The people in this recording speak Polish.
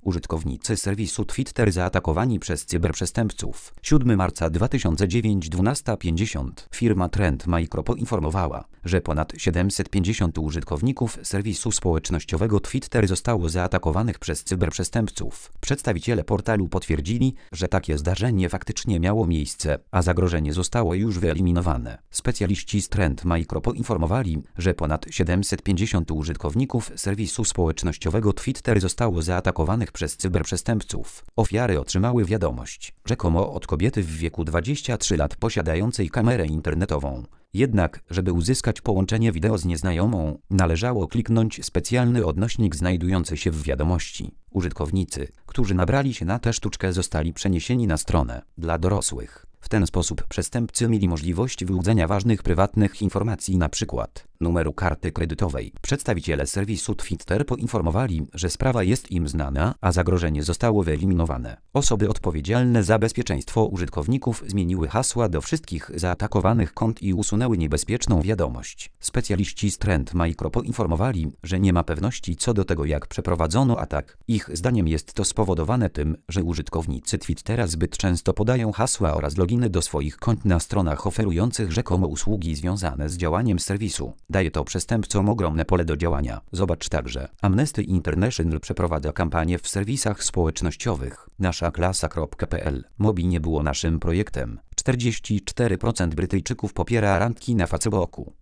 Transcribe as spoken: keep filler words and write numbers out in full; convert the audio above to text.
Użytkownicy serwisu Twitter zaatakowani przez cyberprzestępców. siódmego marca dwa tysiące dziewiątego, dwunasta pięćdziesiąt. Firma Trend Micro poinformowała, że ponad siedemset pięćdziesiąt użytkowników serwisu społecznościowego Twitter zostało zaatakowanych przez cyberprzestępców. Przedstawiciele portalu potwierdzili, że takie zdarzenie faktycznie miało miejsce, a zagrożenie zostało już wyeliminowane. Specjaliści z Trend Micro poinformowali, że ponad siedemset pięćdziesiąt użytkowników serwisu społecznościowego Twitter zostało zaatakowanych przez cyberprzestępców. Ofiary otrzymały wiadomość, rzekomo od kobiety w wieku dwudziestu trzech lat posiadającej kamerę internetową. Jednak, żeby uzyskać połączenie wideo z nieznajomą, należało kliknąć specjalny odnośnik znajdujący się w wiadomości. Użytkownicy, którzy nabrali się na tę sztuczkę, zostali przeniesieni na stronę dla dorosłych. W ten sposób przestępcy mieli możliwość wyłudzenia ważnych prywatnych informacji, np. numeru karty kredytowej. Przedstawiciele serwisu Twitter poinformowali, że sprawa jest im znana, a zagrożenie zostało wyeliminowane. Osoby odpowiedzialne za bezpieczeństwo użytkowników zmieniły hasła do wszystkich zaatakowanych kont i usunęły niebezpieczną wiadomość. Specjaliści z Trend Micro poinformowali, że nie ma pewności co do tego, jak przeprowadzono atak. Ich zdaniem jest to spowodowane tym, że użytkownicy Twittera zbyt często podają hasła oraz loginy do swoich kont na stronach oferujących rzekomo usługi związane z działaniem serwisu. Daje to przestępcom ogromne pole do działania. Zobacz także. Amnesty International przeprowadza kampanię w serwisach społecznościowych. nasza klasa kropka p l. Mobi nie było naszym projektem. czterdzieści cztery procent Brytyjczyków popiera randki na Facebooku.